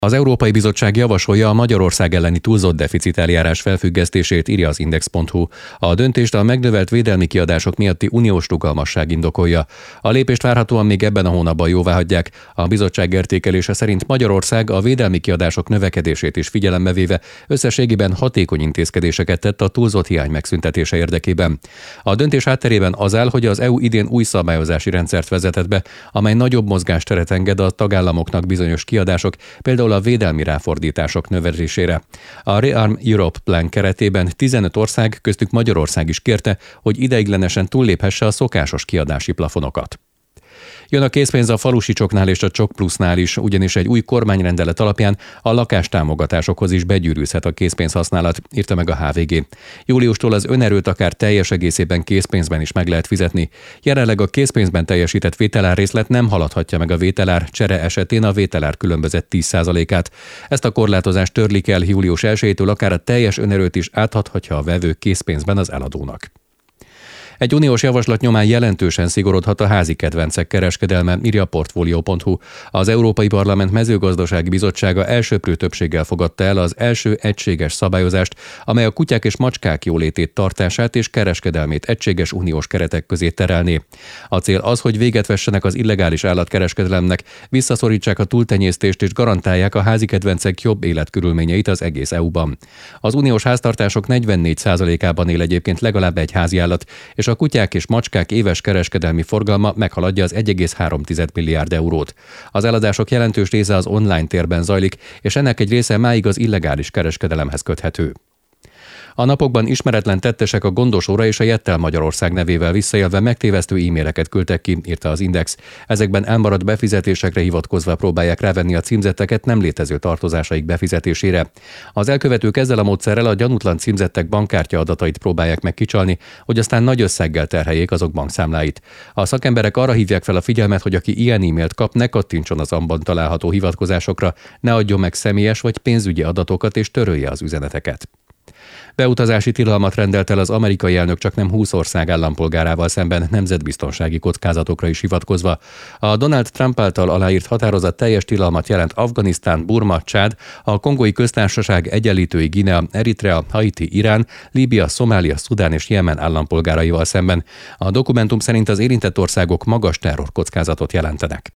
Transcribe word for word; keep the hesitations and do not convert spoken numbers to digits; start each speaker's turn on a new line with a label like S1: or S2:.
S1: Az Európai Bizottság javasolja a Magyarország elleni túlzott deficit eljárás felfüggesztését, írja az index pont hu. A döntést a megnövelt védelmi kiadások miatti uniós rugalmasság indokolja. A lépést várhatóan még ebben a hónapban jóváhagyják. A bizottság értékelése szerint Magyarország a védelmi kiadások növekedését is figyelembe véve összességében hatékony intézkedéseket tett a túlzott hiány megszüntetése érdekében. A döntés hátterében az áll, hogy az é u idén új szabályozási rendszert vezetett be, amely nagyobb mozgásteret enged a tagállamoknak bizonyos kiadások, például a védelmi ráfordítások növelésére. A Rearm Europe Plan keretében tizenöt ország, köztük Magyarország is kérte, hogy ideiglenesen túlléphesse a szokásos kiadási plafonokat. Jön a készpénz a falusicsoknál és a Csok Plusznál is, ugyanis egy új kormányrendelet alapján a lakástámogatásokhoz is begyűrűzhet a készpénz használat, írta meg a há vé gé. Júliustól az önerőt akár teljes egészében készpénzben is meg lehet fizetni. Jelenleg a készpénzben teljesített vételárrészlet nem haladhatja meg a vételár csere esetén a vételár különbözet tíz százalékát. Ezt a korlátozást törlik el július elsejétől, akár a teljes önerőt is átadhatja a vevő készpénzben az eladónak. Egy uniós javaslat nyomán jelentősen szigorodhat a házi kedvencek kereskedelme, írja a portfolio pont hu. Az Európai Parlament mezőgazdasági bizottsága elsöprő többséggel fogadta el az első egységes szabályozást, amely a kutyák és macskák jólétét, tartását és kereskedelmét egységes uniós keretek közé terelné. A cél az, hogy véget vessenek az illegális állatkereskedelemnek, visszaszorítsák a túltenyésztést és garantálják a házi kedvencek jobb életkörülményeit az egész é u-ban. Az uniós háztartások negyvennégy százalékában él egyébként legalább egy háziállat, és a kutyák és macskák éves kereskedelmi forgalma meghaladja az egy egész három milliárd eurót. Az eladások jelentős része az online térben zajlik, és ennek egy része máig az illegális kereskedelemhez köthető. A napokban ismeretlen tettesek a Gondosóra és a Jettel Magyarország nevével visszaélve megtévesztő e-maileket küldtek ki, írta az Index. Ezekben elmaradt befizetésekre hivatkozva próbálják rávenni a címzetteket nem létező tartozásaik befizetésére. Az elkövetők ezzel a módszerrel a gyanútlan címzettek bankkártya adatait próbálják meg kicsalni, hogy aztán nagy összeggel terheljék azok bankszámláit. A szakemberek arra hívják fel a figyelmet, hogy aki ilyen e-mailt kap, ne kattintson az abban található hivatkozásokra, ne adjon meg személyes vagy pénzügyi adatokat és törölje az üzeneteket. Beutazási tilalmat rendelt el az amerikai elnök csaknem húsz ország állampolgárával szemben nemzetbiztonsági kockázatokra is hivatkozva. A Donald Trump által aláírt határozat teljes tilalmat jelent Afganisztán, Burma, Csád, a Kongói Köztársaság, Egyenlítői Guinea, Eritrea, Haiti, Irán, Líbia, Szomália, Szudán és Jemen állampolgáraival szemben. A dokumentum szerint az érintett országok magas terrorkockázatot jelentenek.